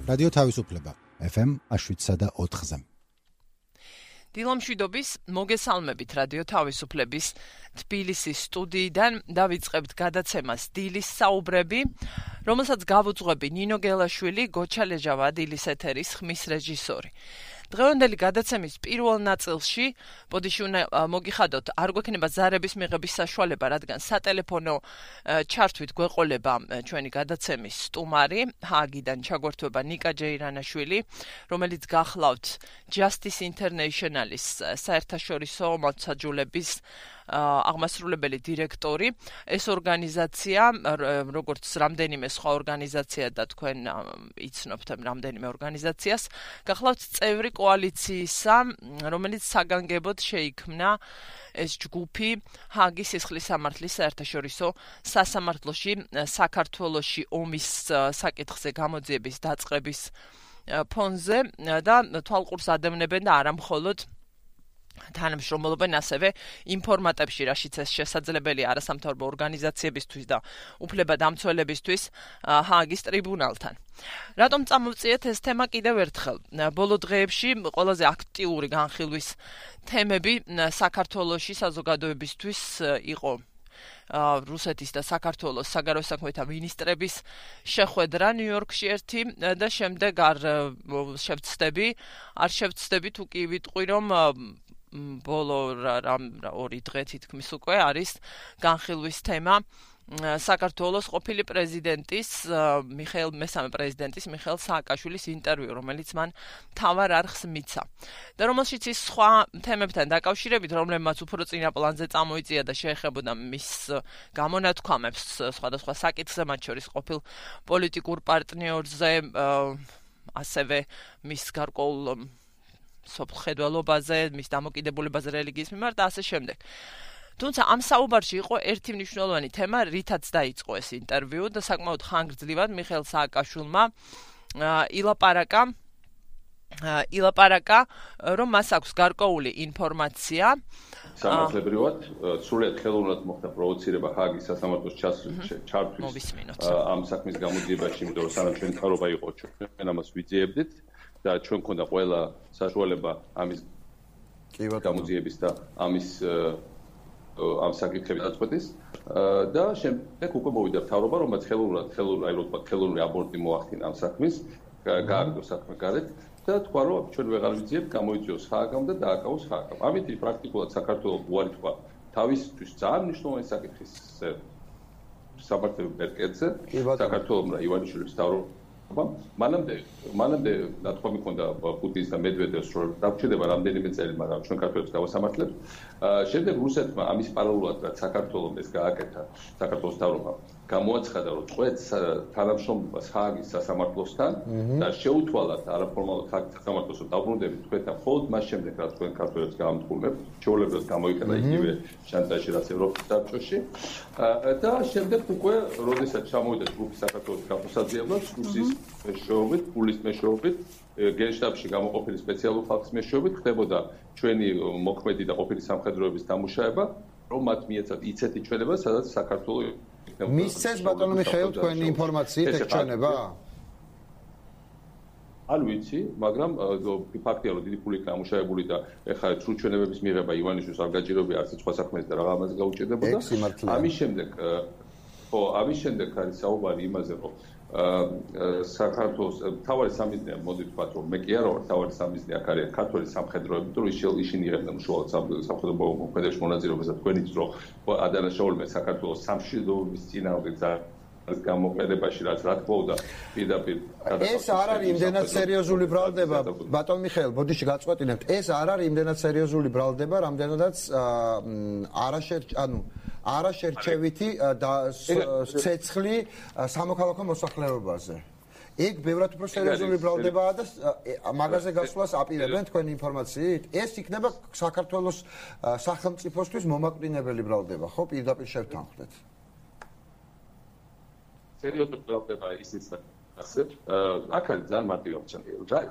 რადიო თავისუფლება FM 7.4-ზე. დილამშვიდობის მოგესალმებით რადიო თავისუფლების თბილისის სტუდიიდან დავიწყებთ გადაცემას დილის საუბრები, რომელსაც გავუძღვები ნინო გელაშვილი, გოჩა ლეჟავა დილის ეთერის ხმის რეჟისორი. დღევანდელი გადაცემის პირველ ნაწილში ბოდიში უნდა მოგიხადოთ, არ გვექნება ზარების მიღების საშუალება, რადგან სატელეფონო ჩართვით გვეყოლება ჩვენი გადაცემის სტუმარი, ჰააგიდან ჩაგვერთვება ნიკა ჯეირანაშვილი, რომელიც გახლავთ Justice International-ის საერთაშორისო მართლმსაჯულების აღმასრულებელი დირექტორი. ეს ორგანიზაცია, როგორც რამდენიმე სხვა ორგანიზაცია და თქვენ იცნობთ რამდენიმე ორგანიზაციას, გახლავთ წევრი კოალიციისა, რომელიც საგანგებოდ შეიქმნა ეს ჯგუფი ჰააგის სისხლისამართლის საერთაშორისო სასამართლოში საქართველოში ომის საკითხზე გამოძიების დაწყების ფონზე და თვალყურს ადევნებენ და არა მხოლოდ თანამშრომლობენ ასევე ინფორმატებში, რაშიც ეს შესაძლებელია არასამთავრობო ორგანიზაციებისთვის და უფლებადამცველებისთვის ჰააგის ტრიბუნალთან. რატომ წამოვწიეთ ეს თემა კიდევ ერთხელ? ბოლო დღეებში ყველაზე აქტიური განხილვის თემები საქართველოში საზოგადოებისთვის იყო რუსეთის და საქართველოს საგარეო საქმეთა მინისტრების შეხვედრა ნიუ-იორკში ერთი და შემდეგ არ შევცდები თუ კი ვიტყვი, რომ ბოლო ორი დღე თითქმის უკვე არის განხილვის თემა საქართველოს ყოფილი პრეზიდენტის მესამე პრეზიდენტის მიხეილ სააკაშვილის ინტერვიუ, რომელიც მან მთავარ არხს მიცა. და რომელშიც ის სხვა თემებთან დაკავშირებით, რომლებმაც უფრო წინა პლანზე წამოიწია და შეეხებოდა მის გამონათქვამებს სხვადასხვა საკითხზე, მათ შორის ყოფილ პოლიტიკურ პარტნიორზე, ასევე მის გარკვეულ სოფლხედველობაზე, მის დამოკიდებულებაზე რელიგიის მიმართ და ასე შემდეგ. თუმცა ამ საუბარში იყო ერთი მნიშვნელოვანი თემა, რითაც დაიწყო ეს ინტერვიუ და საკმაოდ ხანგრძლივად მიხეილ სააკაშვილმა ილაპარაკა, რომ მას აქვს გარკვეული ინფორმაცია. სამართლებრივად, სრულიად ხელოვნურად მოხდა პროვოცირება ჰააგის სასამართლოს ჩართვის ამ საქმის გამოძიებაში, იმიტომ რომ სანამ ჩვენი წყაროება იყო, ჩვენ ამას ვიძიებდით და ჩვენ გქონდა ყველა საშუალება ამის გამოძიების და ამის ამ საკითხების დაწყვეტის და შემდეგ უკვე მოვიდა მთავრობა, რომელიც ხელოვნური აბორტი მოახდინა ამ საქმის, გააგდო საქმე გარეთ და თქვა, რომ ჩვენ ვეღარ ვიძიებთ, გამოიწვიოს ჰააგამ და დააკავოს ჰააგამ. ამით პრაქტიკულად საქართველოს უარი თქვა თავისთვის ძალიან მნიშვნელოვანი საკითხის სამართლებრივ ერკეთზე, საქართველოს და ივანიშვილის მთავრობა. მანამდე ნათქვამი ჰქონდა პუტინის და მედვედევს, რომ დაგვრჩება რამდენიმე წელი, მაგრამ ჩვენ ქართველებს გავასამართლებთ. შემდეგ რუსეთმა ამის პარალელურად, რაც საქართველოს ეს გააკეთა, საქართველოს მთავრობამ გამოაცხადა, რომ წყვეტს თანამშრომლობას ჰააგის სასამართლოსთან და შეუთვალათ არაფორმალურად ჰააგის სასამართლოს, რომ დაუბრუნდებით თქვენთან მხოლოდ მას შემდეგ, რაც თქვენ ქართველებს გაამთხურნებთ, ჩვეულებრივად გამოიყენა იგივე შანტაჟი, რაც ევროპის საბჭოში. და შემდეგ უკვე, როდესაც ჩამოვიდა ჯგუფი საქართველოს გამოსაძიებლად, რუსის მეშვეობით, პულის მეშვეობით, გენშტაბში გამოყოფილი სპეციალური ხალხის მეშვეობით ხდებოდა ჩვენი მოქმედი და ყოფილი სამხედროების დამუშავება, რომ მათ მიეცათ იცეთი ჩვენება, სადაც საქართველოს მისცეს ბატონო მიხეილ თქვენი ინფორმაციით ეს ჩვენება? არ ვიცი, მაგრამ ფაქტია, რომ დიდი ფული გამუშავებული და ეხლა სრულ ჩვენებების მიღება ივანიშვილს არ გაჭირებია არც სხვა საქმეს და რა ამაზე გაუჭირდებოდა. ამის შემდეგ არის საუბარი იმაზე, რომ საქართველოს თავარი სამიზნეა, მოდი ვთქვათ, რომ მე კი არა ვარ თავარი სამიზნე, აქ არის ქართველი სამხედროები, თუ ისინი იღებდნენ უშუალოდ სამხედრო მოქმედებაში მონაწილეობას და თქვენიც რომ ადანაშაულებენ საქართველოს სამშვიდობობის წინააღმდეგ გამოყენებაში, რაც რა თქმა უნდა პირდაპირ ეს არ არის იმდენად სერიოზული ბრალდება, ბატონ მიხეილ, ბოდიში გაწყვეტინებთ, ეს არ არის იმდენად სერიოზული ბრალდება, რამდენადაც არაშერჩევითი ცეცხლი სამოქალაქო მოსახლეობაზე. იქ ბევრად უფრო სერიოზული ბრალდებაა და მაგაზე გასვლას აპირებენ თქვენი ინფორმაციით. ეს იქნება საქართველოს სახელმწიფოსთვის მომაკვდინებელი ბრალდება, ხო? პირდაპირ შევთანხმდეთ. სერიოზული ბრალდება ისიც ასე. აქ არის ძალიან მარტივი ოპცია, რა?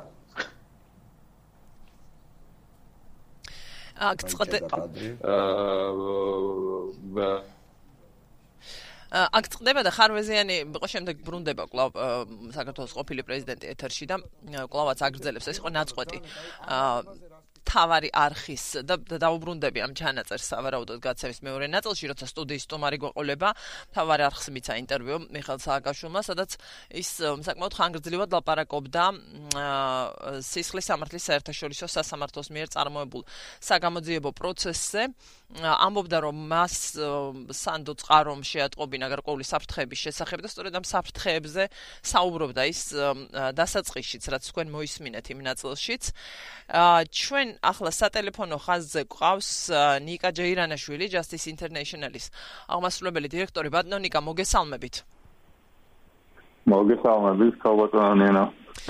აქ წდება და ხარვეზიანი იყო შემდეგ ბრუნდება კვლავ საქართველოს ყოფილი პრეზიდენტი ეთერში და კვლავაც აგრძელებს ეს იყო ნაწყვეტი თავარი არხის და დაუბრუნდები ამ ჩანაწერს სავარაუდოდ გაცემის მეორე ნაწილში, როცა სტუდიის სტუმარი გვეყოლება, თავარი არხს მიცა ინტერვიუ მიხეილ სააკაშვილმა, სადაც ის საკმაოდ ხანგრძლივად ლაპარაკობდა სისხლის სამართლის საერთაშორისო სასამართლოს მიერ წარმოებულ საგამოძიებო პროცესზე, ამბობდა რომ მას სანდო წყარომ შეატყობინა გარკვეული საფრთხეების შესახებ და სწორედ ამ საფრთხეებზე საუბრობდა ის დასაწყისშიც, რაც თქვენ მოისმინეთ იმ ნაწილშიც. ჩვენ ახლა სატელეფონო ხაზზე გვყავს ნიკა ჯეირანაშვილი, Justice International-ის აღმასრულებელი დირექტორი. ბატონო ნიკა, მოგესალმებით. მოგესალმებით, ქალბატონო.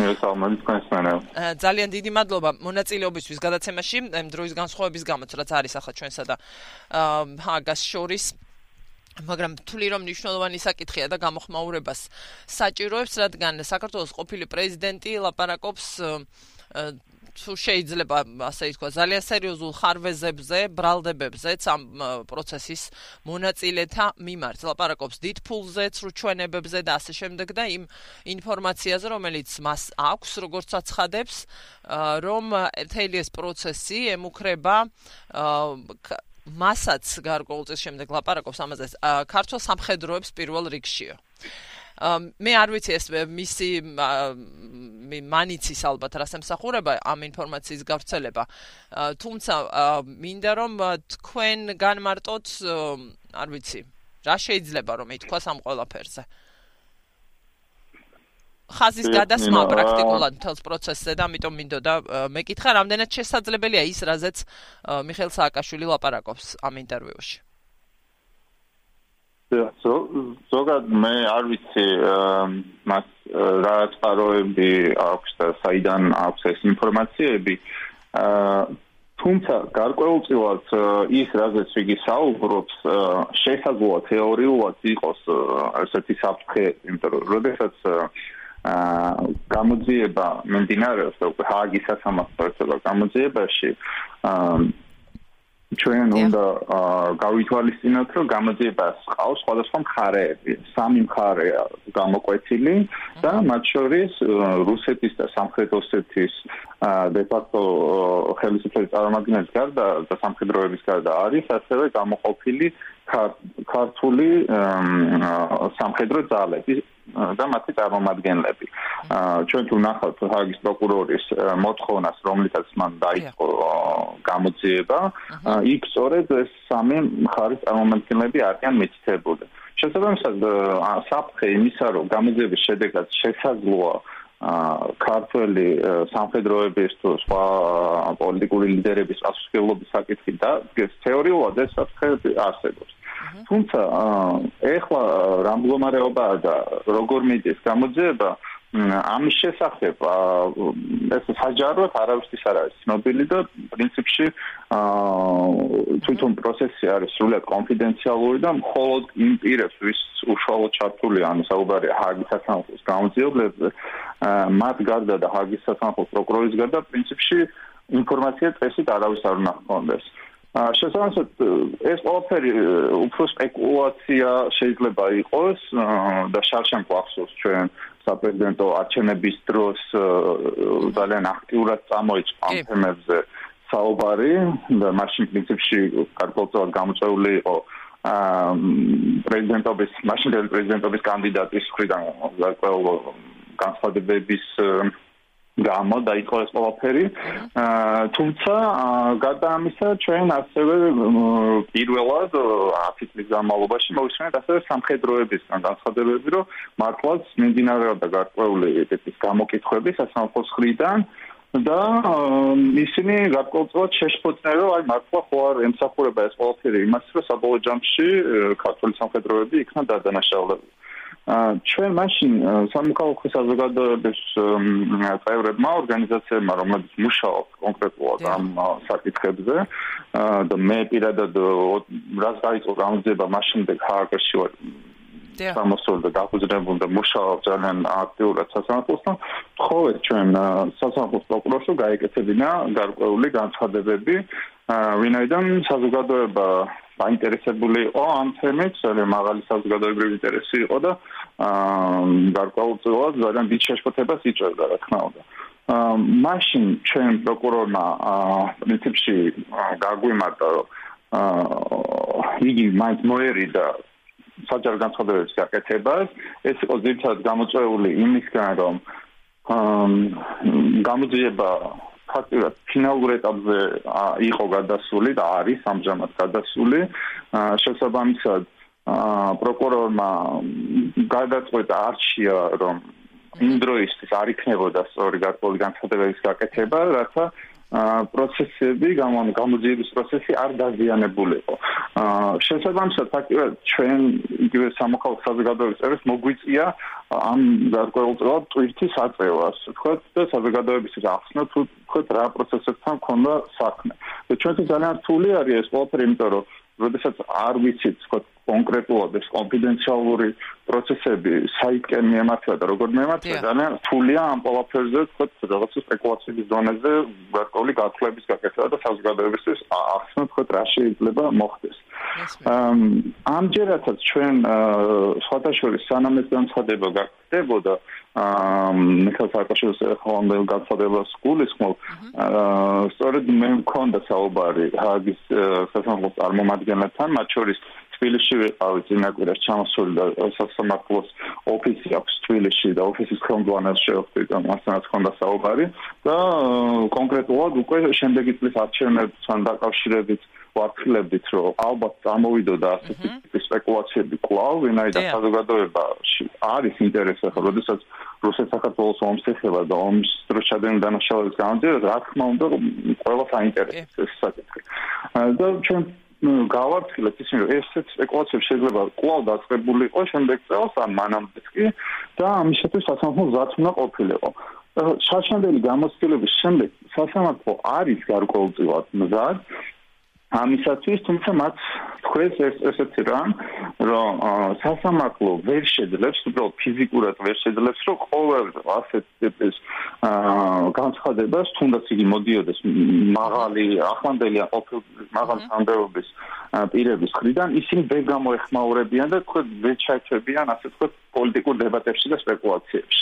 ძალიან დიდი მადლობა მონაწილეობისთვის გადაცემაში, დროის განსხვავების გამოც, რაც არის ახლა ჩვენსა და ჰაგას შორის. მაგრამ თვლი რომ მნიშვნელოვანი საკითხია და გამოხმაურებას საჭიროებს, რადგან საქართველოს ყოფილი პრეზიდენტი ლაპარაკობს თუ შეიძლება ასე ითქვა ძალიან სერიოზულ ხარვეზებზე, ბრალდებებზეც ამ პროცესის მონაწილეთა მიმართ. ლაპარაკობს დიდ ფულზეც, რუჩვენებებზე და ასე შემდეგ და იმ ინფორმაციაზე, რომელიც მას აქვს, როგორც აცხადებს, რომ მთელი ეს პროცესი ემუქრება მასაც გარკვეულწილს შემდეგ ლაპარაკობს ამაზე ქართულ სამხედროებს პირველ რიგშიო. მე არ ვიცი ეს მისი მანიცის ალბათ რას ემსახურება ამ ინფორმაციის გავრცელება. თუმცა მინდა რომ თქვენ განმარტოთ, არ ვიცი, რა შეიძლება რომ ითქვას ამ ყველაფერზე. ხაზის გადასმა პრაქტიკულად მთელს პროცესზე და ამიტომ მინდოდა მეკითხა, რამდენად შესაძლებელია ის, რაზეც მიხეილ სააკაშვილი ლაპარაკობს ამ ინტერვიუში. ზოგადად მე არ ვიცი მას რა წყაროები აქვს და საიდან აქვს ეს ინფორმაციები. თუმცა გარკვეულწილად ის რაზეც იგი საუბრობს, შესაძლოა თეორიულად იყოს ესეთი საფრთხე, იმიტომ რომ როდესაც გამოძიება მიმდინარეობს და ჰააგის სასამართლოს გამოძიებაში ჩვენ უნდა გავითვალისწინოთ, რომ გამოძიებას ყავს სხვადასხვა მხარეები, სამი მხარეა გამოკვეთილი და მათ შორის რუსეთის და სამხრეთ ოსეთის დე-ფაქტო ხელისუფლების წარმომადგენლების გარდა და სამხედროების გარდა არის ასევე გამოყოფილი ქართული სამხედრო ძალები და მათი წარმომადგენლები. ჩვენ თუ ნახავთ ჰააგის პროკურორის მოთხოვნას, რომლითაც მან დაიწყო გამოძიება, იქ სწორედ ეს სამი მხარის წარმომადგენლები არიან მითითებული. შესაბამისად, საფრთხე იმისა, რომ გამოძიების შედეგად შესაძლოა ქართველი სამხედროების თუ სხვა პოლიტიკური ლიდერების პასუხისმგებლობის საკითხი და თეორიულად ეს საფრთხე არსებობს. თუმცა ეხლა რა მდგომარეობაა და როგორ მიდის გამოძიება, ამის შესახებ ეს საჯაროდ არავისთვის არ არის ცნობილი და პრინციპში თვითონ პროცესი არის სრულად კონფიდენციალური და მხოლოდ იმ პირებს, ვის უშუალოდ ჩართული ან საუბარია ჰააგის სასამართლოს გამოძიებლებზე, მათ გარდა და ჰააგის სასამართლოს პროკურორის გარდა პრინციპში ინფორმაცია წესით არავის არ უნდა ჰქონდეს. შესაბამისად, ეს ყველაფერი უფრო სპეკულაცია შეიძლება იყოს და შარშან გვახსოვს ჩვენ საპრეზიდენტო არჩევნების დროს ძალიან აქტიურად წამოიწყო ამ თემებზე საუბარი და მაშინ პრინციპში გარკვეულწილად გამოწვეული იყო მაშინდელი პრეზიდენტობის კანდიდატის მხრიდან გარკვეული განცხადებების გამო დაიწყო ეს ყველაფერი. თუმცა გარდა ამისა, ჩვენ ასევე პირველად 10 წლის განმავლობაში მოვისმენთ ასევე სამხედროებისგან განცხადებები, რომ მართლაც მიმდინარეობდა გარკვეული ტიპის გამოკითხვები სასამართლოს მხრიდან და ისინი გარკვეულწილად შეშფოთდნენ, რომ აი მართლა ხო არ ემსახურება ეს ყველაფერი იმას, რომ საბოლოო ჯამში ქართული სამხედროები იქნა დადანაშაულებული. ჩვენ მაშინ სამოქალაქო საზოგადოების წევრებმა, ორგანიზაციებმა, რომლებიც მუშაობთ კონკრეტულად ამ საკითხებზე და მე პირადად რაც დაიწყო გამოძიება, მაშინდე ჰააგში ვარ სამოსული და დაფუძნებული და მუშაობ ძალიან აქტიურად სასამართლოსთან. თხოვეთ ჩვენ სასამართლოს პროკურორს, რომ გაეკეთებინა გარკვეული განცხადებები, ვინაიდან საზოგადოება დაინტერესებული იყო ამ თემით, ძალიან მაღალი საზოგადოებრივი ინტერესი იყო და გარკვეულწილად ძალიან დიდ შეშფოთებას იწვევდა, რა თქმა უნდა. მაშინ ჩვენ პროკურორმა პრინციპში გაგვიმართა, რომ იგი მაინც მოერიდა საჯარო განცხადებების გაკეთებას. ეს იყო ძირითადად გამოწვეული იმისგან, რომ გამოძიება ფაქტობრივად ფინალურ ეტაპზე იყო გადასული და არის ამჟამად გადასული. შესაბამისად, პროკურორმა გადაწყვეტა არჩია, რომ იმ დროისთვის არ იქნებოდა სწორი გარკვეული განცხადებების გაკეთება, რათა პროცესები, გამოძიების პროცესი არ დაზიანებულიყო. შესაბამისად, ფაქტობრივად ჩვენ იგივე სამოქალაქო საზოგადოების წევრებს მოგვიწია ამ გარკვეულწილად ტვირთის აწევა, ასე ვთქვათ, და საზოგადოების ახსნა თუ ვთქვათ რა პროცესებთან ქონდა საქმე. და ჩვენთვის ძალიან რთული არის ეს ყველაფერი, იმიტომ რომ როდესაც არ ვიცით, ვთქვათ, კონკრეტულად ეს კონფიდენციალური პროცესები საითკენ მიემართება და როგორ მიემართება, ძალიან რთულია ამ ყველაფერზე, ვთქვათ, რაღაცა სპეკულაციების დონეზე გარკვეული გათვლების გაკეთება და საზოგადოებისთვის ახსნა, ვთქვათ, რა შეიძლება მოხდეს. ამჯერადაც ჩვენ სხვათაშორის სანამ ეს განცხადება გაკეთდებოდა, მიხეილ სააკაშვილის ხელმძღვანელ განცხადებას გულისხმობ, სწორედ მე მქონდა საუბარი ჰააგის სასამართლოს წარმომადგენლებთან, მათ შორის თბილისში ვიყავი წინა კვირას ჩამოსული და სასამართლოს ოფისი აქვს თბილისში და ოფისის ხელმძღვანელს შევხვდი და მასთანაც ჰქონდა საუბარი და კონკრეტულად უკვე შემდეგი წლის არჩევნებთან დაკავშირებით ვაფრთხილებდით, რომ ალბათ წამოვიდოდა ასეთი ტიპის სპეკულაციები კვლავ, ვინაიდან საზოგადოებაში არის ინტერესი, როდესაც რუსეთ-საქართველოს ომს ეხება და ომის დროს ჩადენილი დანაშაულების გამოძიება, რა თქმა უნდა, ყველას აინტერესებს ეს საკითხი. და ჩვენ გავაფრთხილებთ ისინი, რომ ესეთი სპეკულაციები შეიძლება კვლავ დაწყებული იყო შემდეგ წელს ან მანამდეც კი და ამისათვის სასამართლო მზად უნდა ყოფილიყო. შარშანდელი გამოცდილების შემდეგ სასამართლო არის გარკვეულწილად მზად ამისათვის, თუმცა მათ თქვენს ესეთი რამ, რომ სასამართლო ვერ შეძლებს, უბრალოდ ფიზიკურად ვერ შეძლებს, რომ ყოველ ასეთ ტიპის განცხადებას, თუნდაც იგი მოდიოდეს მაღალი ახლანდელი ან ყოფილი მაღალი თანამდებობის პირების მხრიდან, ისინი ვერ გამოეხმაურებიან და თქვენ ვერ ჩაერთვებიან, ასე ვთქვათ, პოლიტიკურ დებატებში და სპეკულაციებში.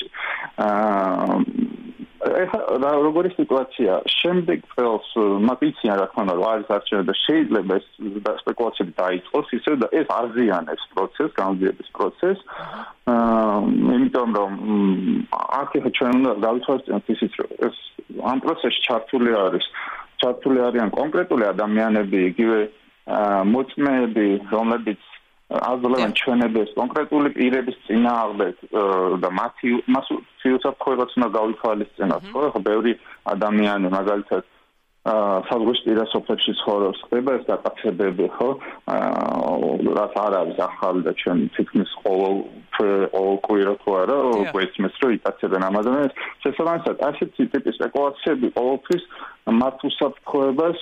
ეხლა როგორი სიტუაცია? შემდეგ წელს მათ იციან, რა თქმა უნდა, რომ არის არჩევნები და შეიძლება ეს სპეკულაციები დაიწყოს, ისე და ეს აზიანებს პროცესს, გამოძიების პროცესს. იმიტომ რომ აქ ეხლა ჩვენ უნდა გავიცვალოთ ისიც, რომ ეს ამ პროცესში ჩართული არიან კონკრეტული ადამიანები, იგივე მოწმეები, რომლებიც აძლევენ ჩვენებს კონკრეტული პირების წინააღმდეგ და მათი უსაფრთხოებაც უნდა გავითვალისწინოთ, ხო? ხო, ბევრი ადამიანი მაგალითად საზღვრის პირასოფლებში ცხოვრობს, ხდება ეს დაკაცებები, ხო? რაც არ არის ახალი და ჩვენ თითქმის ყოველკვირა თუ არა გვეცმეს, რომ იკაცებენ ამ ადამიანებს. შესაბამისად, ასეთი ტიპის სპეკულაციები ყოველთვის მათ უსაფრთხოებას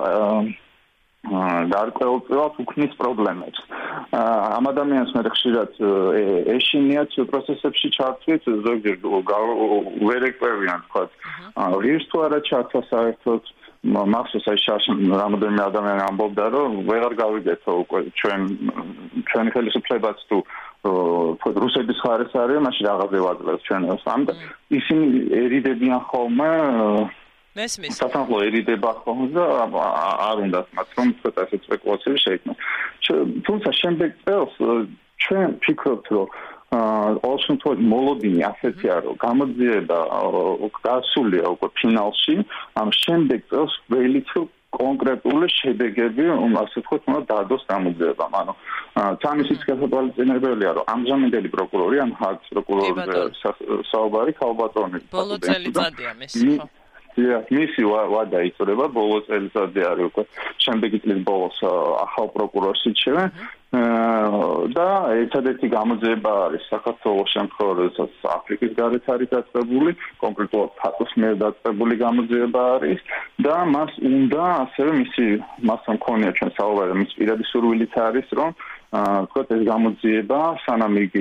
გარკვეულწილად უქმნის პრობლემებს. ამ ადამიანს მე ხშირად ეშინიათ პროცესებში ჩართვით, ზოგჯერ ვერ ეკპევიან, თქვათ, ღირს თუ არა ჩართვა საერთოდ. მახსოვს აი რამოდენიმე ადამიანი ამბობდა, რომ ვეღარ გავიგეთო უკვე ჩვენი ხელისუფლებაც თუ რუსეთის მხარეს არის, მაშინ რაღაცე ვაძლევს ჩვენს. ამიტომ ისინი ერიდებიან ხოლმე მესმის. სასამართლო ერიდება ხოლმე და არ უნდათ მათ რომ ცოტა ასეთ სპეკულაციები შეიქმნას. თუმცა შემდეგ წელს ჩვენ ვფიქრობთ, რომ ყოველშემთხვევაში მოლოდინი ასეთია, რომ გამოძიება გასულია უკვე ფინალში, ამ შემდეგ წელს ველით კონკრეტული შედეგები, ასე ვთქვათ, უნდა დადოს გამოძიებამ. ანუ თამისიც გასათვალისწინებელია, რომ ამჟამინდელი პროკურორი, ან ჰააგის პროკურორზე საუბარი ქალბატონი. ბოლო წელიწადია მისი, ხო? მისი ვადა იწურება, ბოლო წელიწადი არის უკვე, შემდეგი წლის ბოლოს ახალ პროკურორს ირჩევენ და ერთადერთი გამოძიება არის საქართველოს შემთხვევაში, აფრიკის გარეთ არის დაწყებული, კონკრეტულად ფატოს მიერ დაწყებული გამოძიება არის და მას უნდა ასევე მასთან მქონია ჩვენ საუბარი, მის პირადი სურვილით არის, რომ თქვათ ეს გამოძიება, სანამ იგი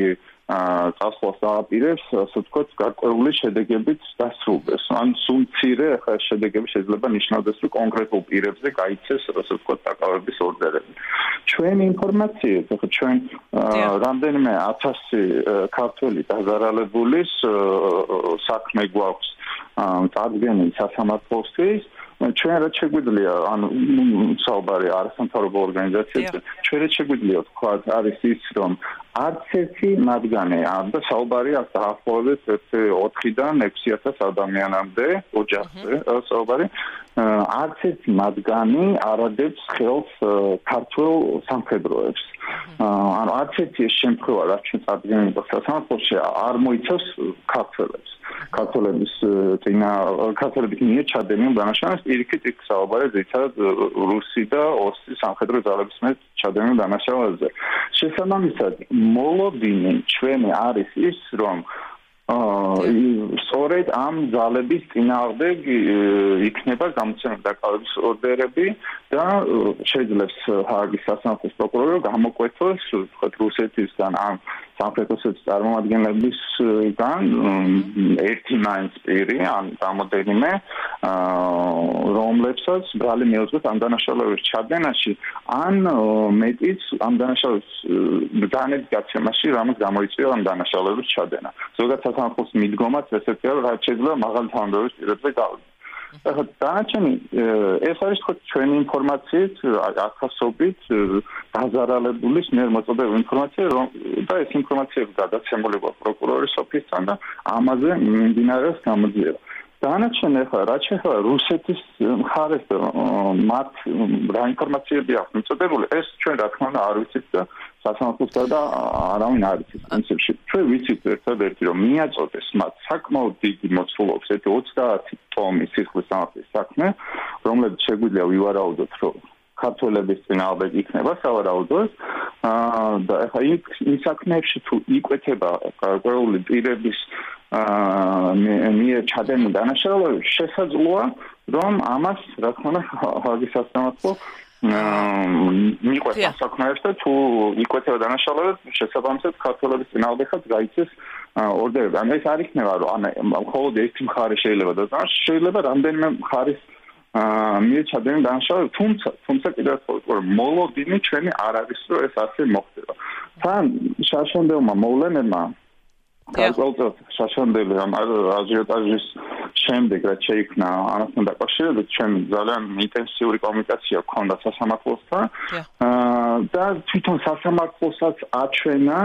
წასვლას დააპირებს, ასე ვთქვათ, გარკვეული შედეგებით დასრულდეს. ან სულ მცირე ახლა შედეგები შეიძლება ნიშნავდეს, რომ კონკრეტულ პირებზე გაიცეს, ასე ვთქვათ, დაკავების ორდერები. ჩვენი ინფორმაციით, ახლა ჩვენ რამდენიმე 1000 ქართველი დაზარალებულის საქმე გვაქვს წარდგენილი სასამართლოსთვის. ჩვენ რაც შეგვიძლია, ანუ საუბარი არასამთავრობო ორგანიზაციებზე, ჩვენ რაც შეგვიძლია თქვა, არის ის, რომ არც ერთი მათგანი და საუბარი აქ დაახლოებით 4-დან 6000 ადამიანამდე ოჯახზე საუბარი, არც ერთი მათგანი არ ადებს ხელს ქართულ სამხედროებს. ანუ არც ერთი ეს შემთხვევა, რაც ჩვენ წარდგენილ სასამართლოში არ მოიცავს ქართველებს. ქართველების მიერ ჩადენილ დანაშაულს პირიქით იქ საუბარი ძირითადად რუსი და ოსი სამხედრო ძალების მიერ ჩადენილ დანაშაულებზე. შესაბამისად, მოლოდინი ჩვენი არის ის, რომ სწორედ ამ ძალების წინააღმდეგ იქნება გამოცემული დაკავების ორდერები და შეიძლება ჰააგის სასამართლოს პროკურორი გამოკვეთოს რუსეთისგან ამ სამხედრო წარმომადგენლებისგან ერთი მაინც პირი ან რამოდენიმე რომლებსაც ბრალი მიუძღვის ამ დანაშაულების ჩადენაში ან მეტიც ამ დანაშაულების ბრძანების გაცემაში რამაც გამოიწვია ამ დანაშაულების ჩადენა. ზოგადად სასამართლოს მიდგომაც ესეთია, რომ რაც შეიძლება მაღალი თანამდებობის პირებზე გავიდეს. ახლა დანარჩენი ეს არის თქო ჩვენი ინფორმაციით, ათასობით დაზარალებულის მიერ მოწოდებული ინფორმაცია, და ეს ინფორმაციები გადაცემული პროკურორის ოფისთან და ამაზე მიმდინარეობს გამოძიება. დანარჩენი ახლა რაც შეეხება რუსეთის მხარეს მათ რა ინფორმაციები აქვს მიწოდებული, ეს ჩვენ რა თქმა უნდა არ ვიცით და სასამართლოს და არავინ არ იცის პრინციპში. ჩვენ ვიცით ერთადერთი, რომ მიაწოდეს მათ საკმაოდ დიდი მოცულობს, ეს 30 ტომის სისხლის სამართლის საქმე, რომლებიც შეგვიძლია ვივარაუდოთ, რომ ქართველების წინააღმდეგ იქნება სავარაუდოდ და ახლა იმ საქმეებში თუ იკვეთება გარკვეული პირების მიერ ჩადენილ დანაშაულებში, შესაძლოა, რომ ამას რა თქმა უნდა ჰააგის სასამართლო მიყვება საქმეებს და თუ იკვეთება დანაშაულები, შესაბამისად ქართველების წინააღმდეგაც გაიცეს ორდერები. ანუ ეს არ იქნება, რომ მხოლოდ ერთი მხარე შეიძლება დაწესოს, შეიძლება რამდენიმე მხარის მიერ ჩადენილ დანაშაულები, თუმცა კიდევ რომ მოლოდინი ჩვენი არ არის, რომ ეს ასე მოხდება. თან შაშონდელმა მოვლენებმა გარკვეულწილად შაშონდელი ამ აჟიოტაჟის შემდეგ რაც შეიქმნა ამასთან დაკავშირებით, ჩვენ ძალიან ინტენსიური კომუნიკაცია გქონდა სასამართლოსთან და თვითონ სასამართლოსაც აჩვენა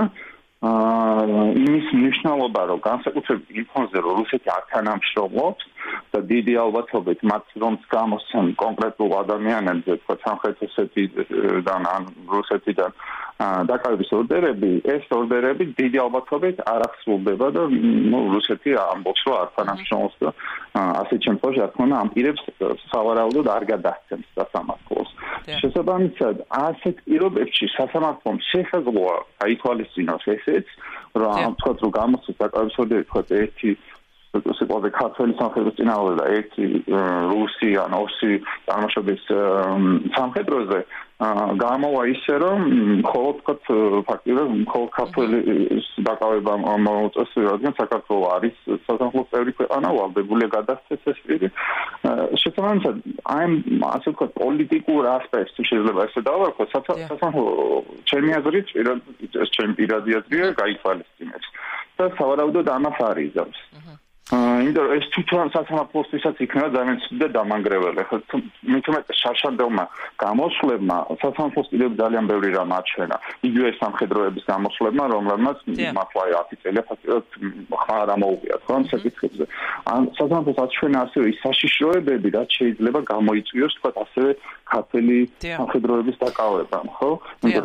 იმის მნიშვნელობა, რომ განსაკუთრებით იმ ფონზე, რომ რუსეთი არ თანამშრომლობს და დიდი ალბათობით მათ რომც გამოსცენ კონკრეტულ ადამიანებზე, თქვა სამხრეთ ოსეთიდან ან რუსეთიდან დაკავების ორდერები, ეს ორდერები დიდი ალბათობით არ აღსრულდება და რუსეთი ამბობს, რომ არ თანამშრომლობს და ასეთ შემთხვევაში რა თქმა უნდა ამ პირებს სავარაუდოდ არ გადასცემს სასამართლოს. შესაბამისად, ასეთ პირობებში სასამართლომ შესაძლოა გაითვალისწინოს ესეც, რომ თქვა რომ გამოსცეს დაკავების ორდერი, თქვა ერთი სიტყვაზე ქართველი სამხედრო წინააღმდეგ და ერთი რუსი ან ოსი წარმოშობის სამხედროზე გამოვა ისე, რომ მხოლოდ თქვათ ფაქტიურად მხოლოდ ქართველის დაკავება მოუწეს, რადგან საქართველო არის სასამართლოს წევრი ქვეყანა, ვალდებულია გადასცეს ეს პირი. შესაბამისად, აი ასე ვთქვათ პოლიტიკურ ასპექტს შეიძლება ესე დავარქვა, სასამართლო ჩემი აზრით, ჩემი პირადი აზრია, გაითვალისწინებს და სავარაუდოდ ამას არ იზამს. იმიტომ რომ ეს თვითონ სასამართლოსთვისაც იქნება ძალიან ცუდი და დამანგრეველი. მithumet შაშანდელმა გამოსვლებმა სასამართლოს კიდევ ძალიან ბევრი რამ აჩვენა. იგივე სამხედროების გამოსვლებმა, რომლებმაც მართლა 10 წელი ფაქტობრივად ხმა არ ამოუღიათ ხო ამ საკითხებზე. ან სასამართლოს აჩვენა ასევე ის საშიშროებები, რაც შეიძლება გამოიწვიოს თქვა ასევე ქართველი სამხედროების დაკავება, ხო? იმიტომ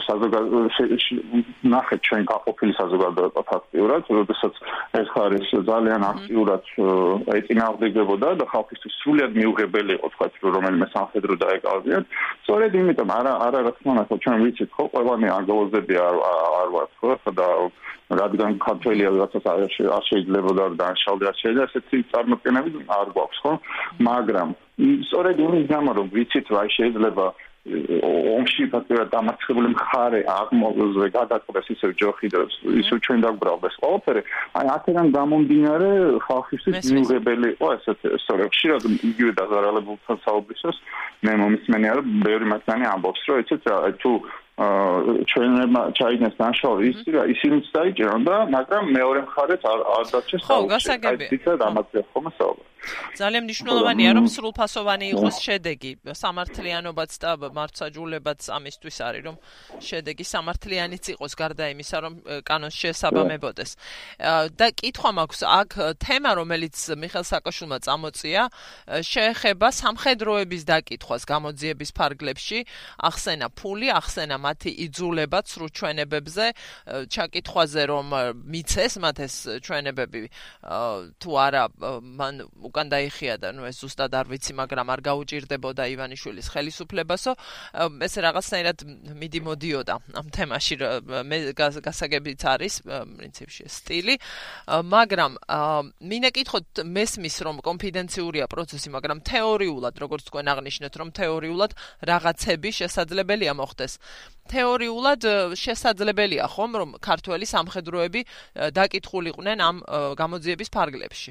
ნახეთ ჩვენ გაყოფილი საზოგადოება ფაქტიურად, როდესაც ეს არის ძალიან აქტიურად ეწინააღმდეგებოდა და ხალხისთვის სრულიად მიუღებელი იყო თქვა რომელიმე სამხედრო დაეკავებიათ. სწორედ იმიტომ არა რა თქმა უნდა ჩვენ ვიცით ხო ყველანი ანგლოზები არ ვართ ხო და რადგან ქართველია რასაც არ შეიძლება და დანაშაული არ შეიძლება ესეთი წარმოქმნები არ გვაქვს ხო მაგრამ სწორედ იმის გამო რომ ვიცით რა შეიძლება ომში ფაქტობრივად დამარცხებული მხარე აღმოსზე გადაწყდეს ისევ ჯოხი და ისევ ჩვენ დაგვბრალდეს ყველაფერი. აი აქედან გამომდინარე ხალხისთვის მიუღებელი იყო ესეთ სწორედ ხშირად იგივე დაზარალებულთან საუბრისას მე მომისმენი არა ბევრი მათგანი ამბობს რომ იცით თუ ჩვენმა ჩაიგნეს დაშავი ისინიც დაიჭირონ და მაგრამ მეორე მხარეს არ დარჩეს გასაგებია ძალიან მნიშვნელოვანია რომ სრულფასოვანი იყოს შედეგი სამართლიანობაც და მართლმსაჯულებაც ამისთვის არის რომ შედეგი სამართლიანიც იყოს გარდა იმისა რომ კანონს შეესაბამებოდეს და კითხვა მაქვს აქ თემა რომელიც მიხეილ სააკაშვილმა წამოწია შეეხება სამხედროების დაკითხვას გამოძიების ფარგლებში ახსენა ფული ახსენა მათი იძულება სრულჩვენებებზე ჩაკითხვაზე რომ მიცეს მათ ეს ჩვენებები თუ არა მან უკან დაიხია და ნუ ეს ზუსტად არ ვიცი მაგრამ არ გაუჭირდებოდა ივანიშვილის ხელისუფლებასო ეს რაღაცნაირად მიდიმოდიოდა ამ თემაში მე გასაგებიც არის პრინციპში სტილი მაგრამ მინდა კითხოთ მესმის რომ კონფიდენციურია პროცესი მაგრამ თეორიულად როგორც თქვენ აღნიშნეთ რომ თეორიულად რაღაცები შესაძლებელია მოხდეს თეორიულად შესაძლებელია ხომ რომ ქართველი სამხედროები დაკითხულიყვნენ ამ გამოძიების ფარგლებში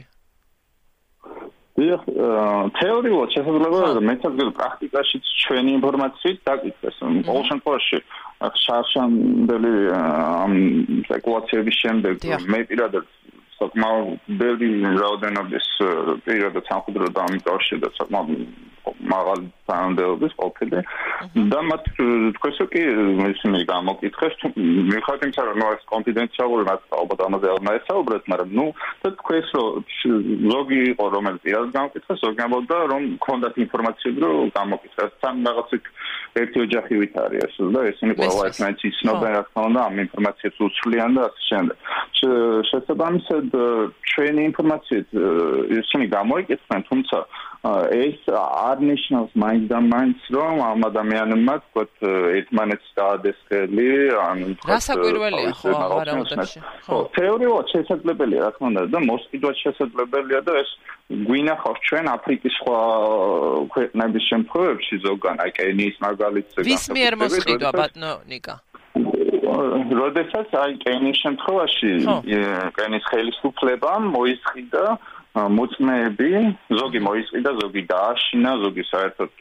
თეორიულად შესაძლებელია მეთოდიკურ პრაქტიკაშიც ჩვენი ინფორმაციით დაკითხეს ყოველ შემთხვევაში შარშანდელი სპეკულაციების შემდეგ მე პირადად საკმაოდ ბევრი რაოდენობის პირადად სამხედრო დამკავშირ და საკმაოდ მაღალი თანამდებობის ყოფილი და მათ თქვენს კი ისინი გამოკითხეს მიხართ იმისა რომ ეს კონფიდენციალური რაც ალბათ ამაზე არ მაესაუბრეთ მაგრამ ნუ თქვენს ზოგი იყო რომელიც პირადად გამოკითხეს ზოგი ამბობდა რომ ქონდათ ინფორმაციები რომ გამოკითხეს თან რაღაც ერთი ოჯახივით არის ეს და ესენი ყველა ერთმანეთს იცნობენ რა თქმა უნდა ამ ინფორმაციებს უცვლიან და ასე შემდეგ შესაბამისად ჩვენი ინფორმაციით ისინი გამოიკითხნენ თუმცა ეს არ ნიშნავს მაინც და მაინც რომ ამ ადამიანებმა თქვათ ერთმანეთს დაადეს ხელი ან გასაკვირველია ხო ვარაუდებში ხო თეორიულად შესაძლებელია რა თქმა უნდა და მოსყიდვაც შესაძლებელია და ეს გვინახავს ჩვენ აფრიკის სხვა ქვეყნების შემთხვევებში ზოგან აი კენიის მაგალითზე ვის მიერ მოსყიდვა ბატონო ნიკა როდესაც აი კენიის შემთხვევაში კენიის ხელისუფლებამ მოისყიდა მოწმეები ზოგი მოისყიდა ზოგი დააშინა ზოგი საერთოდ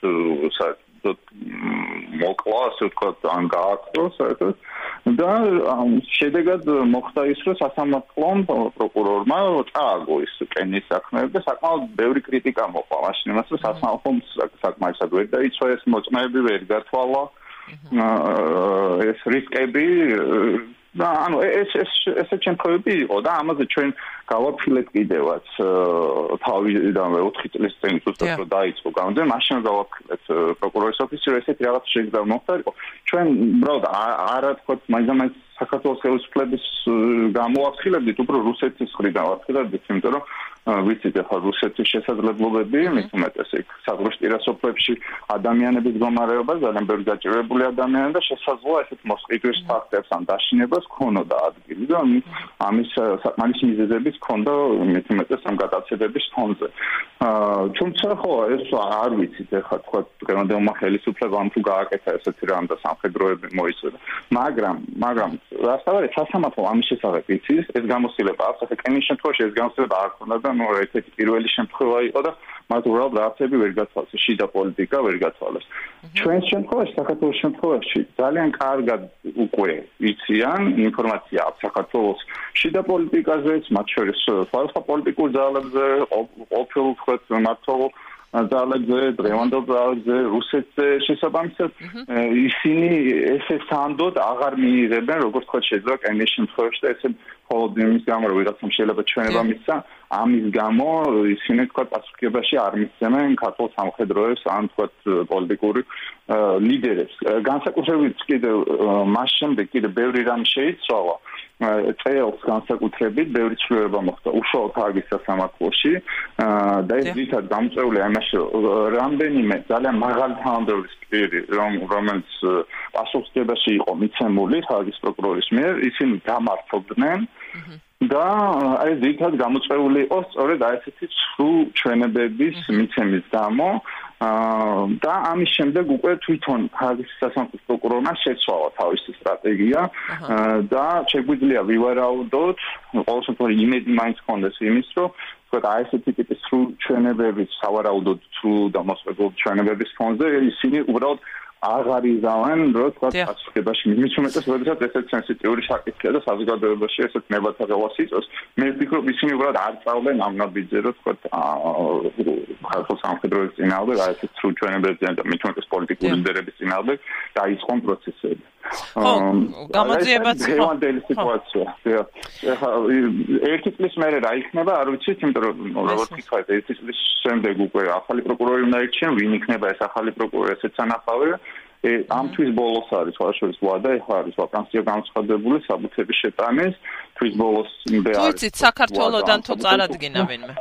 მოკლა ასე ვთქვათ ან გააქრო საერთოდ და შედეგად მოხდა ის რომ სასამართლომ პროკურორმა წააგო ის კენიის საქმეები და საკმაოდ ბევრი კრიტიკა მოყვა მაშინ იმას რომ სასამართლომ საკმაოდ ვერ დაიცვა ეს მოწმეები ვერ გათვალა ეს რისკები და ანუ ეს შემთხვევები იყო და ამაზე ჩვენ გავაფრთხილეთ კიდევაც თავიდანვე 4 წლის წინ თვითონ რომ დაიწყო გამოძიება მაშინ გავაფრთხილეთ პროკურორის ოფისში რომ ესეთი რაღაც შეიძლება მოხდარიყო ჩვენ უბრალოდ არა თქო მაინც საქართველოს ხელისუფლების გამოაფრთხილებდით უბრალოდ რუსეთის მხრიდან ვაფრთხილებდით იმიტომ რომ ვიცით ახლა რუსეთის შესაძლებლობები მით უმეტეს იქ საგრუშტირა სოფლებში ადამიანების გამარეობა ძალიან ბევრი გაჭირვებული ადამიანები და შესაძლოა ესეთ მოსყიდვის ფაქტებს ან დაშინებას ქონოდა ადგილი და ამის საკმარის მიზეზების ქონდა მით უმეტეს ამ გადაცედების ფონზე თუმცა ხო ეს არ ვიცით ახლა თქვა დღევანდელმა ხელისუფლებამ თუ გააკეთა ესეთი რამ და სამხედროები მოიწოდა მაგრამ რასთავარი სასამართლო ამის შესახებ იცის ეს გამოცდილება აქვს ახლა კენის შემთხვევაში ეს გამოცდილება არ ქონდა და ნუ ერთ-ერთი პირველი შემთხვევა იყო და მათ უბრალოდ რაღაცები ვერ გათვალეს შიდა პოლიტიკა ვერ გათვალეს ჩვენს შემთხვევაში საქართველოს შემთხვევაში ძალიან კარგად უკვე იციან ინფორმაცია აქვს საქართველოს შიდა პოლიტიკაზეც მათ შორის სხვადასხვა პოლიტიკურ ძალებზე ყოფილ თქვათ მმართველ ძალებზე დღევანდელ ძალებზე რუსეთზე შესაბამისად ისინი ესე სანდოდ აღარ მიიღებენ როგორც თქვა შეიძლება კენიის შემთხვევაში და ესე მხოლოდ იმის გამო რომ ვიღაცამ შეიძლება ჩვენება მისცა ამის გამო ისინი თქვა პასუხისმგებაში არ მისცემენ ქართულ სამხედროებს ან თქვა პოლიტიკური ლიდერებს განსაკუთრებით კიდევ მას შემდეგ კიდევ ბევრი რამ შეიცვალა წელს განსაკუთრებით ბევრი ცვლილება მოხდა უშუალოდ ჰააგის სასამართლოში და ეს ძირითადად გამოწვეული იმაში რამდენიმე ძალიან მაღალი თანამდებობის პირი რომელიც პასუხისმგებაში იყო მიცემული ჰააგის პროკურორის მიერ ისინი დამარცხდნენ და აი ძირითადად გამოწვეული იყო სწორედ აი ესეთი სრულ ჩვენებების მიცემის გამო და ამის შემდეგ უკვე თვითონ ჰააგის სასამართლოს პროკურორმა შეცვალა თავისი სტრატეგია და შეგვიძლია ვივარაუდოთ, ყოველ შემთხვევაში იმედი მაინც ჰქონდეს იმის, რომ აი ესეთი ტიპის სრულჩვენებების, სავარაუდოდ სრულ და მოსყიდულ ჩვენებების ფონზე ისინი უბრალოდ აღარ იზავენ, რომ თქვა პასუხებაში მის უმეტეს, როდესაც ესეთ სენსიტიური საკითხია და საზოგადოებაში ესეთ ნებათა ღელას იწვევს. მე ვფიქრობ, ისინი უბრალოდ არ წავლენ ამ ნაბიჯზე, რომ თქვა ხალხო სამხედროების წინააღმდეგ, აი ესეთ სრულჩვენებების და მის უმეტეს პოლიტიკური ლიდერების წინააღმდეგ დაიწყონ პროცესები. გამოძიებაც დღევანდელი სიტუაცია. ეხლა ერთი წლის მერე რა იქნება, არ ვიცით, იმიტომ რომ როგორც ვთქვათ, ერთი წლის შემდეგ უკვე ახალი პროკურორი უნდა ირჩიონ, ვინ იქნება ეს ახალი პროკურორი, ესეც ანახავია. ამ თვის ბოლოს არის ვაშოვის ვადა, ეხლა არის ვაკანსია განცხადებული საბუთების შეტანის, თვის ბოლოს მე არის. თუ იცით საქართველოსდან თუ წარადგინა ვინმე?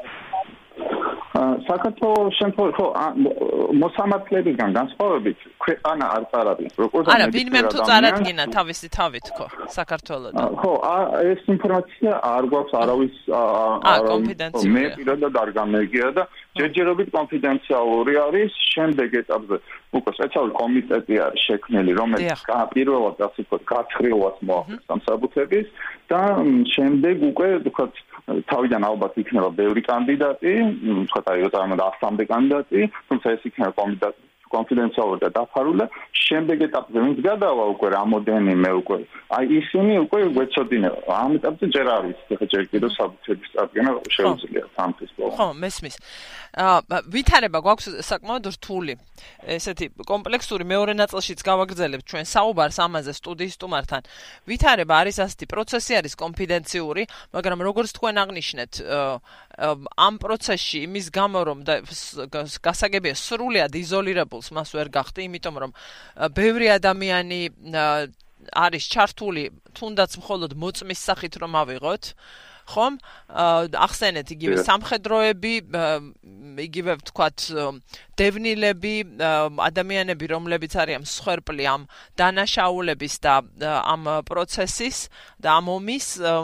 საქართველოს შემთხვევაში ხო მოსამართლებისგან განსხვავებით ქვეყანა არ წარადგენს. არა, ვინმე თუ წარადგინა თავისი თავით ხო საქართველოსდან. ხო, ეს ინფორმაცია არ გვაქვს არავის კონფიდენციალურია. მე პირადად არ გამეგია და ჯერჯერობით კონფიდენციალური არის შემდეგ ეტაპზე. უკვე სპეციალური კომიტეტი არის შექმნილი, რომელიც პირველად ასე ვთქვათ, გაცხრილვას მოახერხებს ამ საბუთების და შემდეგ უკვე ვთქვათ, თავიდან ალბათ იქნება ბევრი კანდიდატი, ვთქვათ, აი 100-მდე კანდიდატი, თუმცა ეს იქნება კონფიდენციალური და დაფარული და შემდეგ ეტაპზე ვინც გადავა უკვე რამოდენიმე უკვე აი ისინი უკვე გვეცოდინება. ამ ეტაპზე ჯერ არ ვიცი, ხა ჯერ კიდევ საბუთების წარდგენა შეუძლია სამთვის ბოლოს. ხო, მესმის. ვითარება გვაქვს საკმაოდ რთული. ესეთი კომპლექსური მეორე ნაწილშიც გავაგრძელებთ ჩვენ საუბარს ამაზე სტუდიის სტუმართან. ვითარება არის ასეთი, პროცესი არის კონფიდენციური, მაგრამ როგორც თქვენ აღნიშნეთ, ამ პროცესში იმის გამო რომ გასაგებია სრულად იზოლირებულს მას ვერ გახდი, იმიტომ რომ ბევრი ადამიანი არის ჩართული თუნდაც მხოლოდ მოწმის სახით რომ ავიღოთ. ხომ? ახსენეთ იგივე სამხედროები, იგივე ვთქვათ დევნილები, ადამიანები, რომლებიც არიან მსხვერპლი ამ დანაშაულების და ამ პროცესის და ამ ომის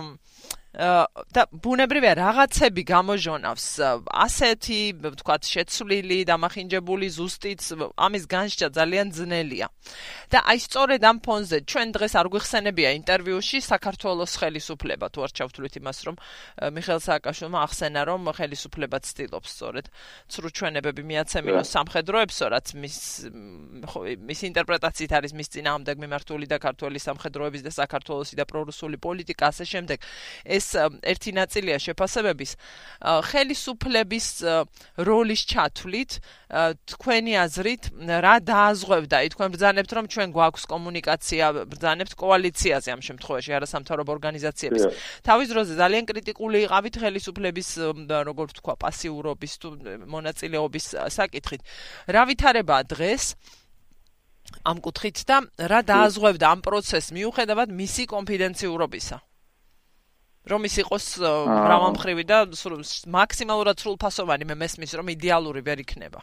და ბუნებრივია რაღაცები გამოჟონავს ასეთი ვთქვათ შეცვლილი დამახინჯებული ზუსტიც ამის განსჯა ძალიან ძნელია და აი სწორედ ამ ფონზე ჩვენ დღეს არ გვიხსენებია ინტერვიუში საქართველოს ხელისუფლება თუ არ ჩავთვლით იმას რომ მიხეილ სააკაშვილმა ახსენა რომ ხელისუფლება ცდილობს სწორედ ცრუჩვენებები მიაცემინოს სამხედროებსო რაც მის ინტერპრეტაციით არის მის წინააღმდეგ მიმართული და ქართველი სამხედროების და საქართველოსი და პრორუსული პოლიტიკა ასე შემდეგ ეს ერთი ნაწილია შეფასებების ხელისუფლების როლის ჩათვლით თქვენი აზრით რა დააზღვევდა თქვენ ბრძანებთ რომ ჩვენ გვაქვს კომუნიკაცია ბრძანებთ კოალიციაზე ამ შემთხვევაში არასამთავრობო ორგანიზაციების თავის დროზე ძალიან კრიტიკული იყავით ხელისუფლების როგორ ვთქვა პასიურობის თუ მონაწილეობის საკითხით რა ვითარებაა დღეს ამ კუთხით და რა დააზღვევდა ამ პროცესს მიუხედავად მისი კონფიდენციურობისა რომ ის იყოს მრავალმხრივი და მაქსიმალურად სრულფასოვანი მე მესმის რომ იდეალური ვერ იქნება.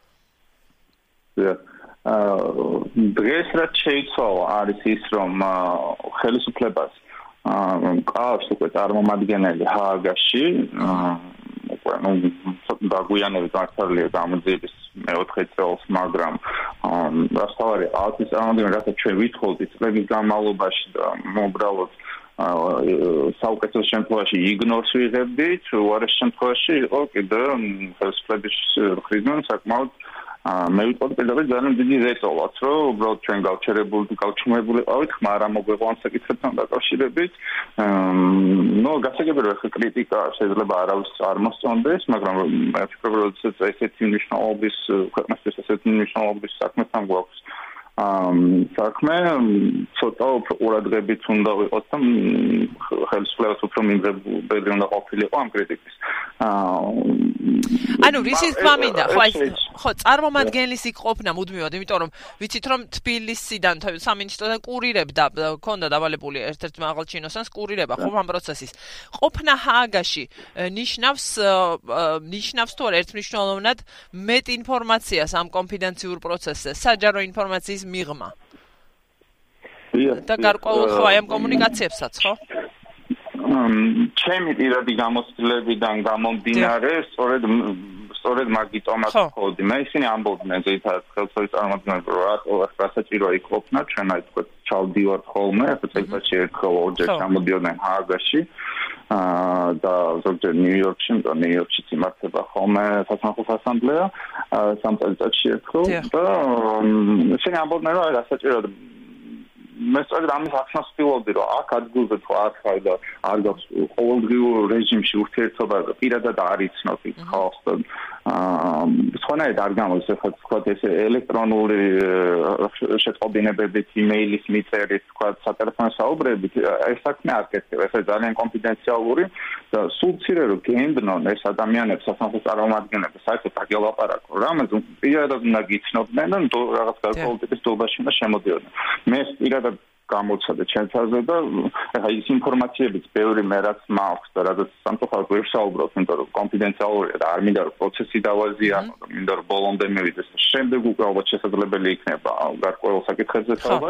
დღეს რაც შეიცვალა არის ის რომ ხელისუფლებას ყავს უკვე წარმომადგენელი ჰააგაში უკვე დაგვიანებით მართალია გამოძიების მეოთხე წელს მაგრამ რასთავარი ალბათ წარმოგიდგენთ რათა ჩვენ ვითხოვდით წლების განმავლობაში და უბრალოდ საუკეთესო შემთხვევაში იგნორს ვიღებდით, უარეს შემთხვევაში იყო კიდე ხელისუფლების მხრიდან საკმაოდ მე ვიტყოდი პირდაპირ ძალიან დიდი ზეწოლაც, რომ უბრალოდ ჩვენ გავჩუმებული ყავით, ხმარ არ მოგვეყვანს საკითხებთან დაკავშირებით. გასაგებია რომ კრიტიკა შეიძლება არავის არ მოსწონდეს, მაგრამ მე ვფიქრობ, რომ ესეთი მნიშვნელობის ქვეყნისთვის ესეთი მნიშვნელობის საქმესთან გვაქვს საქმე ცოტა ყურადღებით უნდა ვიყოთ და ხელისუფლებას უფრო მიმღებელი უნდა ყოფილიყო ამ კრიტიკის. ანუ რისის გვამინდა ხო წარმომადგენლის იქ ყოფნა მუდმივად იმიტომ რომ ვიცით რომ თბილისიდან სამინისტროდან კურირებდა ქონდა დავალებული ერთ-ერთ მაღალ ჩინოსანს კურირება ხო ამ პროცესის ყოფნა ჰააგაში ნიშნავს თუ არა ერთმნიშვნელოვნად მეტ ინფორმაციას ამ კონფიდენციურ პროცესზე საჯარო ინფორმაციის მიღმა და გარკვეულ ხო აი ამ კომუნიკაციებსაც ხო ჩემი პირადი გამოცდილებიდან გამომდინარე სწორედ სწორედ მაგიტომაც ხოდი. მე ისინი ამბობდნენ ზეითად ხელშეუხებელი წარმომადგენლები, რომ რასაჭიროა იქ ყოფნა, ჩვენ აი თქვა ჩავდივართ ხოლმე, ახლა წელიწადში ერთხელ ორჯერ ჩამოდიოდნენ ჰააგაში. და ზოგჯერ ნიუ-იორკში, ნიუ-იორკშიც იმართება ხოლმე სასამართლოს ასამბლეა, სამ წელიწადში ერთხელ და ისინი ამბობდნენ, რომ რასაჭიროა მე სწორედ ამის ახსნას ვცდილობდი, რომ აქ ადგილზე თუ არ ხარ და არ გაქვს ყოველდღიურ რეჟიმში ურთიერთობა და პირადად არ იცნობ ის ხალხს და სხვანაირად არ გამოდის ახლა თქვა ეს ელექტრონული შეტყობინებებით, იმეილის მიწერით, თქვა სატელეფონო საუბრებით, ეს საქმე არ კეთდება, ეს ძალიან კონფიდენციალური და სულ მცირე რომ გენდნონ ეს ადამიანებს სასამართლოს წარმომადგენლებს საერთოდ აგელაპარაკო, რამაც პირადად უნდა გიცნობდნენ და რაღაც გარკვეული ტიპის დობაში უნდა შემოდიოდნენ. მე პირადად გამოცადა ჩემთაზე და ახლა ის ინფორმაციებიც ბევრი მე რაც მაქვს და რაც სამწუხაროდ ვერ საუბრობ, იმიტომ რომ კონფიდენციალურია და არ მინდა რომ პროცესი დავაზიანო და მინდა რომ ბოლომდე მივიდეს და შემდეგ უკვე ალბათ შესაძლებელი იქნება გარკვეულ საკითხებზე საუბარი.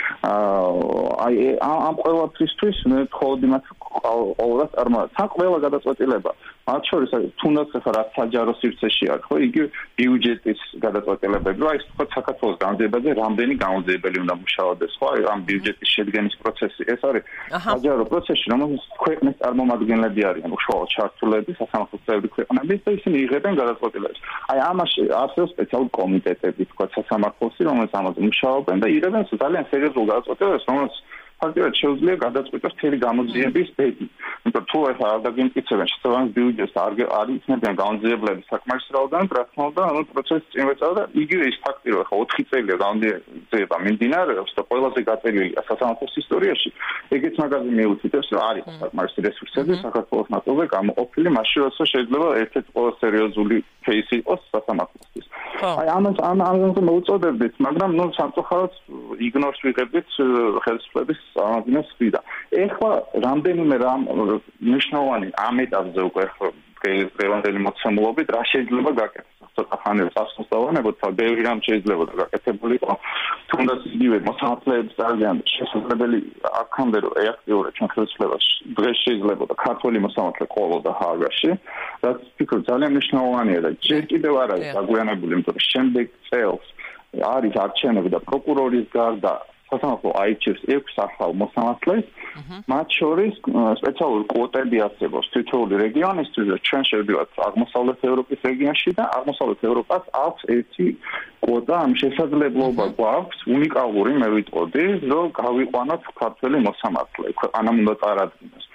აი ამ ყველაფრისთვის მე თხოვდი იმას ყოველას წარმოვიდგინოთ. თან ყველა გადაწყვეტილება მათ შორის თუნდაც ახლა რაც საჯარო სივრცეში არის, ხო, იგი ბიუჯეტის გადაწყვეტილებები, რა ის თქვა საქართველოს განძიებაზე რამდენი გამოძიებელი უნდა მუშაობდეს, ხო, ამ ბიუჯეტის შედგენის პროცესი. ეს არის საჯარო პროცესი, რომელსაც ქვეყნის წარმომადგენლები არიან, უშუალოდ ჩართულები, სასამართლოს წევრი ქვეყნები და ისინი იღებენ გადაწყვეტილებებს. აი ამაში არსებობს სპეციალური კომიტეტები, თქვა სასამართლოსი, რომელიც ამაზე მუშაობენ და იღებენ ძალიან სერიოზულ გადაწყვეტილებებს, რომელიც ფაქტობრივად შეუძლია გადაწყვეტოს მთელი გამოძიების ბედი. იმიტომ თუ ახლა არ დაგიმტკიცებენ შესაბამის ბიუჯეტს არ იქნებიან გამოძიებლების საკმარისი რაოდენობით, რა თქმა უნდა, ანუ პროცესი წინ ვეწავა და იგივე ის ფაქტი, რომ ახლა 4 წელია გამოძიება მიმდინარეობს და ყველაზე გაწელილია სასამართლოს ისტორიაში, ეგეც მაგაზე მიუთითებს, რომ არ იყოს საკმარისი რესურსები საქართველოს ნაწილზე გამოყოფილი, მაშინ როცა შეიძლება ერთ-ერთი ყველაზე სერიოზული кейსი იყოს სასამართლოსთვის. აი ამაზე მოუწოდებდით, მაგრამ ნუ სამწუხაროდ იგნორს ვიღებდით ხელისუფლების წარმომადგენლებს ვიდა. ეხლა რამდენიმე რამ მნიშვნელოვანი ამ ეტაპზე უკვე დღევანდელი მოცემულობით რა შეიძლება გაკეთდეს. ცოტა ხანი სასწავლებლად და ბევრი რამ შეიძლება გაკეთებულიყო. თუნდაც იგივე მოსამართლეების ძალიან შესაძლებელი აქამდე რომ ეაქტიურა ჩვენ ხელისუფლებას დღეს შეიძლება და ქართული მოსამართლე ყოლოდა ჰააგაში. რაც ფიქრობ ძალიან მნიშვნელოვანია და ჯერ კიდევ არ არის დაგვიანებული, იმიტომ რომ შემდეგ წელს არის არჩევნები და პროკურორის გარდა სასამართლო აირჩევს 6 ახალ მოსამართლეს, მათ შორის სპეციალური კვოტები არსებობს თითოეული რეგიონისთვის და ჩვენ შევდივართ აღმოსავლეთ ევროპის რეგიონში და აღმოსავლეთ ევროპას აქვს ერთი კვოტა, ამ შესაძლებლობა გვაქვს უნიკალური, მე ვიტყოდი, რომ გავიყვანოთ ქართველი მოსამართლე, ქვეყანამ უნდა წარადგინოს.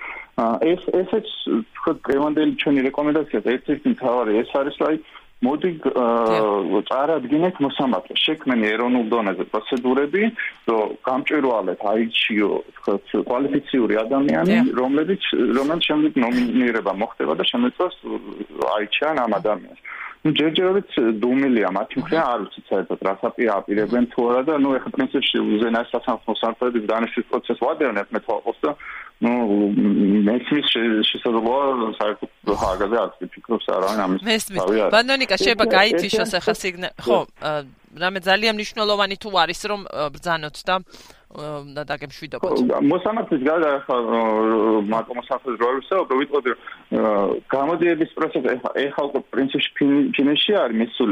ესეც თქვა დღევანდელი ჩვენი რეკომენდაცია ერთ-ერთი მთავარი ეს არის, რომ მოდი წარადგინეთ მოსამართლე, შექმნენ ეროვნულ დონეზე პროცედურები, რომ გამჭვირვალეთ აირჩიო კვალიფიციური ადამიანი, რომელიც შემდეგ ნომინირება მოხდება და შემდეგ წელს აირჩიან ამ ადამიანს. ჯერჯერობით დუმილია მათი მხრიდან არ ვიცით საერთოდ რას აპირებენ თუ არა და ნუ ეხლა პრინციპში უზენაეს სასამართლოს სამართლების დანიშნვის პროცესს ვადევნებთ მე თვალყოს და ნუ მესმის შესაძლოა საერთოდ ჰააგაზე არ ვფიქრობს არავინ ამის. მესმის. ბანდონიკა შეიძლება გაითიშოს ახლა სიგნალი. ხო, რამე ძალიან მნიშვნელოვანი თუ არის რომ ბრძანოთ და დაგემშვიდობოთ. მოსამართლის გარდა ახლა მარტო მოსამართლის როლისა ვიტყოდი გამოძიების პროცესი ახლა უკვე პრინციპში ფინიში არის მისული.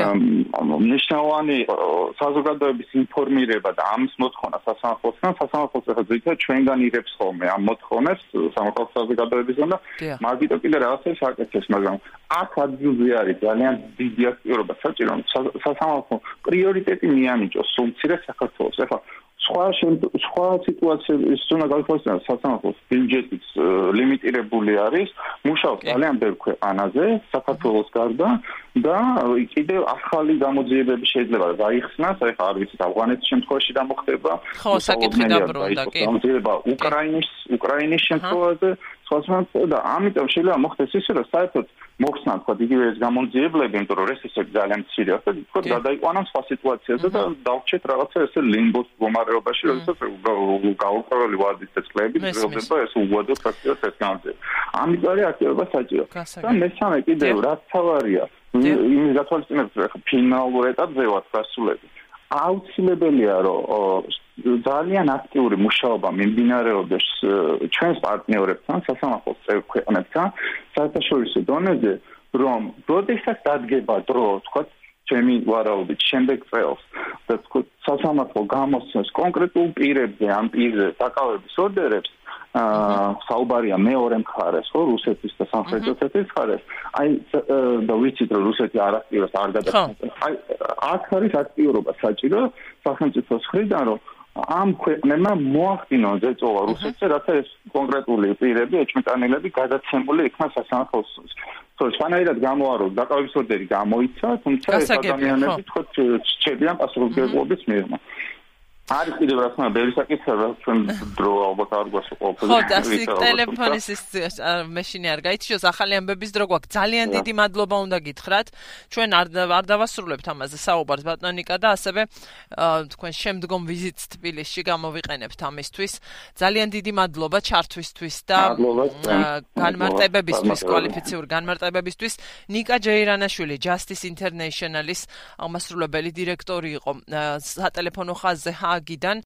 მნიშვნელოვანი საზოგადოების ინფორმირება და ამის მოთხოვნა სასამართლოსთან ახლა ზოგადად ჩვენგან იღებს ხოლმე ამ მოთხოვნებს სამართლის საზოგადოებისგან და მაგიტო კიდე რაღაცებს აკეთებს, მაგრამ აქ ადგილზე არის ძალიან დიდი აქტიურობა საჭირო სასამართლო პრიორიტეტი მიანიჭოს სულ მცირე საქართველოს. ახლა სხვა სიტუაციების უნდა გავიხსენოთ სასამართლოს ბიუჯეტიც ლიმიტირებული არის, მუშაობს ძალიან ბევრ ქვეყანაზე საქართველოს გარდა და კიდევ ახალი გამოძიებები შეიძლება გაიხსნას, ახლა არ ვიცით ავღანეთის შემთხვევაში რა მოხდება. ხო, საკითხი დაბრუნდა, კი. გამოძიება უკრაინის შემთხვევაზე, და ამიტომ შეიძლება მოხდეს ისე, რომ საერთოდ მოხსნათ თქვა იგივე ეს გამოძიებლები, იმიტომ რომ რესურსები ძალიან მცირეა და თქვა გადაიყვანან სხვა სიტუაციაზე და დავჭეთ რაღაცა ესე ლიმბოს მდგომარეობაში, როდესაც გაუკვირველი ვადის წლები ძველდება ეს უგვადო ფაქტია ეს გამოძიება. ამიტომ არის აქტიურობა საჭირო. და მესამე კიდევ რაც თავარია, იმის გათვალისწინებთ, რომ ფინალურ ეტაპზე ვართ გასულები. აუცილებელია რომ ძალიან აქტიური მუშაობა მიმდინარეობდეს ჩვენს პარტნიორებთან, სასამართლოს წევრ ქვეყნებთან, საერთაშორისო დონეზე, რომ როდესაც დადგება დრო, თქვა ჩემი ვარაუდით შემდეგ წელს და თქვა სასამართლო გამოსცემს კონკრეტულ პირებზე ამ პირზე დაკავების ორდერებს საუბარია მეორე მხარეს, ხო, რუსეთის და სამხრეთ ოსეთის მხარეს. აი და ვიცით რომ რუსეთი არ აქტიურობს, არ გადაწყვეტს. აი აქ არის აქტიურობა საჭირო სახელმწიფოს მხრიდან, რომ ამ ქვეყნებმა მოახდინონ ზეწოლა რუსეთზე, რათა ეს კონკრეტული პირები, ეჭვმიტანილები გადაცემული იქნას სასამართლოს. სხვანაირად გამოარო დაკავების ორდერი გამოიცა, თუმცა ეს ადამიანები თქო რჩებიან პასუხისმგებლობის მიღმა. არის კიდევ რა თქმა უნდა ბევრი საკითხი რა ჩვენ დრო ალბათ არ გვასაყოფილებს. ხო, და ტელეფონის ის მეშინი არ გაიჩიოს ახალი ამბების დრო გვაქვს. ძალიან დიდი მადლობა უნდა გითხრათ. ჩვენ არ დავასრულებთ ამაზე საუბარს ბატონიკა და ასევე თქვენ შემდგომ ვიზიტს თბილისში გამოვიყენებთ ამისთვის. ძალიან დიდი მადლობა ჩართვისთვის და განმარტებებისთვის, კვალიფიციური განმარტებებისთვის. ნიკა ჯეირანაშვილი, Justice International-ის აღმასრულებელი დირექტორი იყო სატელეფონო ხაზზე ჰააგიდან.